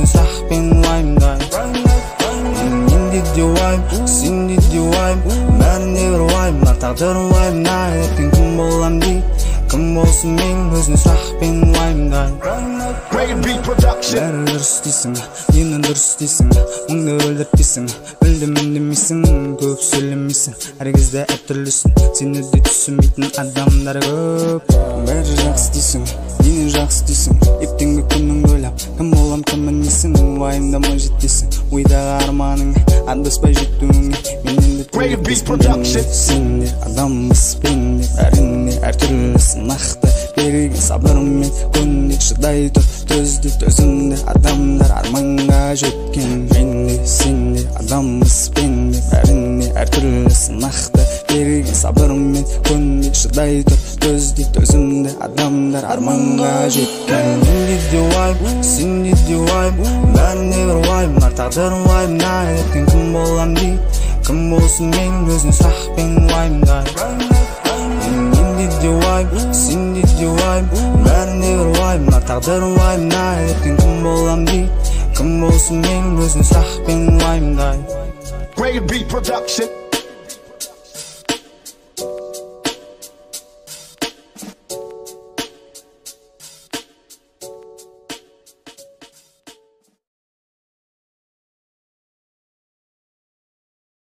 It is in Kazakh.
сұрақпен уайымдаймын. Мен де уайым, сен де уайым, бәріне бір уайымдар, тағдырым уайымдай. Ертең кім болам дей, кім болсын мен өзіне сұрақпен уайымдаймын. Бәрі дұрыс дейсің, нені дұрыс дейсің, мұңды өлдіртпейсің, білдім үндемейсің, көп сөйлемейсің, әр кезде әртүрлісің, сені де түсінбейтін адамдар көп. Бәрі жақсы дейсің, нені жақсы дейсің, ертеңгі күніңді ойлап, кім болам кім мінесің, уайымдамай жетпейсің, ойдағы арманыңа адаспай жетуіңе мен енді тілектеспін. Сен де адамбыз, мен де бәріне әртүрлісің, нақты берген сабырымен күнде шыдай тұр, төзді төзімді адамдар арманға жеткен. Мен де сен де адамбыз, мен де бәріне әртүрлісің, нақты берген сабырымен күнде шыдай тұр, төзді төзімді адамдар арманға жеткен. Мен де уайым, сен де уайым, бәріне бір уайымдар, тағдырым уайымдай. Ертең кім болам дей, кім болсын мен өзіне сұрақпен уайымдаймын. Мен де уайым, сен де уайым, бәріне бір уайымдар, тағдырым уайымдай. Ертең кім болам дей, кім болсын мен өзіне сұрақпен уайымдаймын.